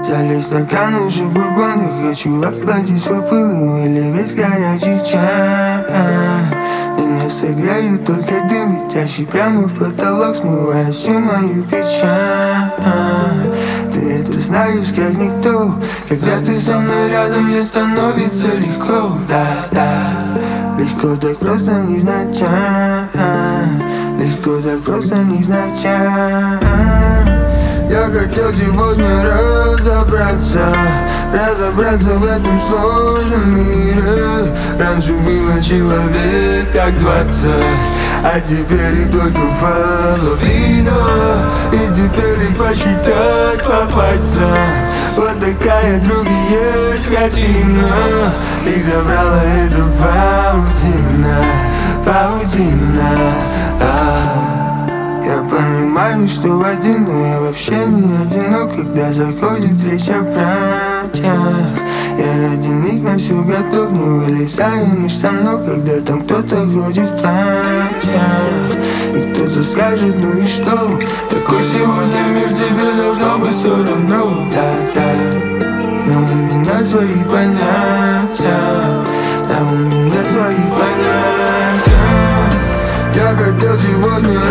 Залей стакан уже бурбон, я хочу охладить свой пыл и выливать горячий чай. Меня согреют только дым, летящий прямо в потолок, смывая всю мою печаль. Ты это знаешь как никто, когда ты со мной рядом, мне становится легко. Да, легко так просто не знать, легко так просто не знать. Я хотел сегодня разобраться в этом сложном мире. Раньше было человек как 20, а теперь их только половина. И теперь их посчитать по пальцам. Вот такая, други, есть картина. Их забрала эта паутина. Я понимаю, что один, но я вообще не одинок, когда заходит речь о братьях. Я ради них на все готов, не вылезаю из штанов, когда там кто-то ходит в платьях. И кто-то скажет, ну и что, такой сегодня мир, тебе должно быть все равно. Да, но у меня свои понятия, да, у меня свои понятия. Я хотел сегодня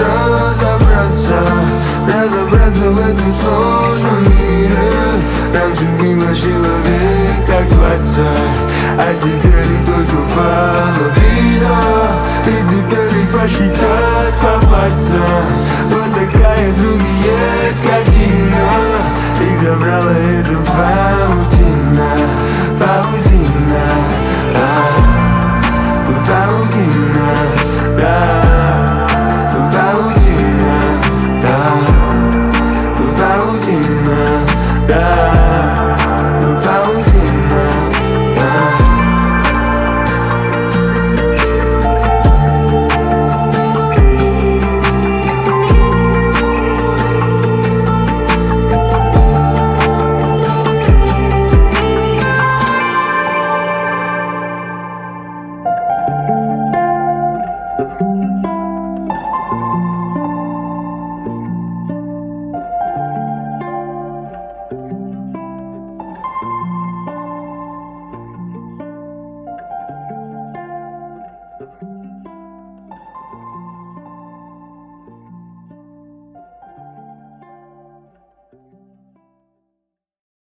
разобраться в этом сложном мире. Раньше было человек как 20, а теперь их только половина. И теперь их посчитать по пальцам. Вот такая, други, есть картина. Их забрала эта паутина.